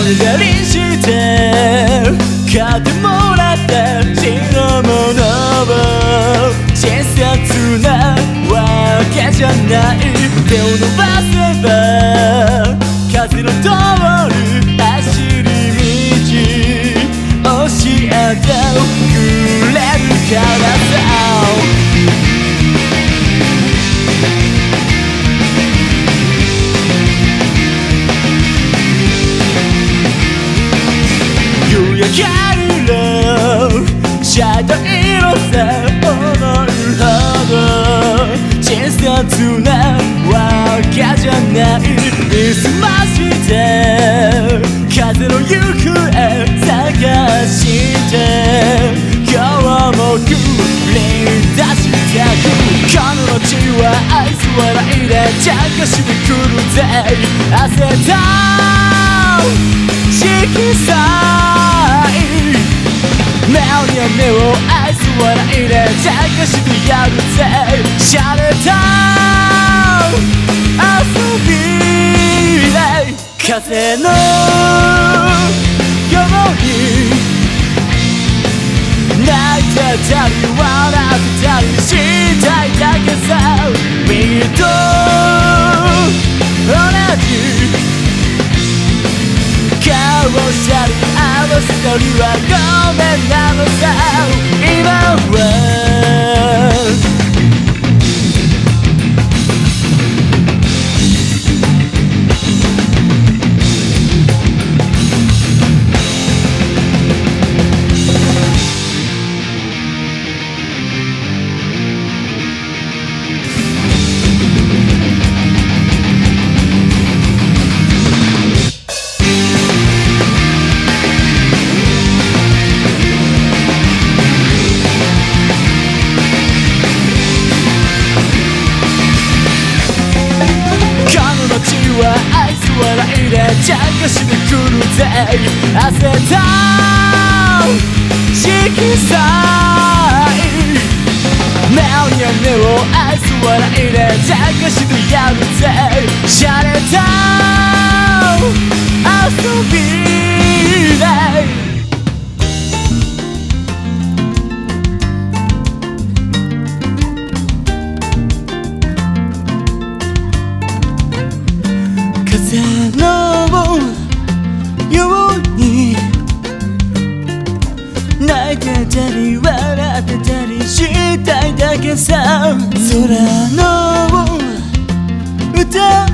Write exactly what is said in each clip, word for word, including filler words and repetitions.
れがりして買ってもらった白物を小さなわけじゃない。手を伸ばせば風の通る走り道教えてくれるからさ。夕焼け色シャドウ色さ思うほど小さなわけじゃない。見すまして風の行方探して今日も繰り出してく。この街は愛想笑いで茶化してくるぜ。汗と色彩目には目を愛想笑いで茶化してやるぜ。シャレた遊びで風のように泣いてたり笑ってたりしたいだけさ。君と同じ顔したり合わせたりはごめんなのさ。今は愛想笑いで茶化してくるぜ。汗と色彩目には目を愛想笑いで茶化してやるぜ。シャレと遊びで風のように泣いてたり笑ってたりしたいだけさ。空の歌う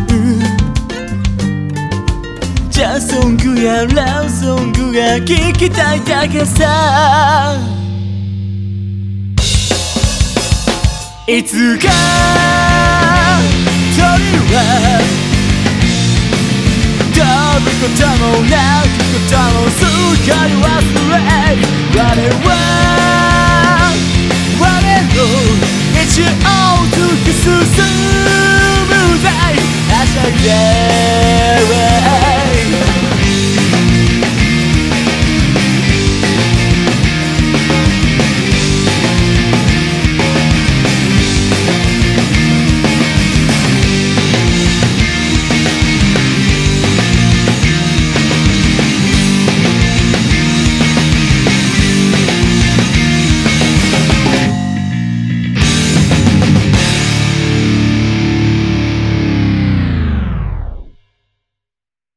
ジャズソングやラブソングが聴きたいだけさ。いつか鳥は飛ぶことも泣くこともすっかり忘れ我は我の一応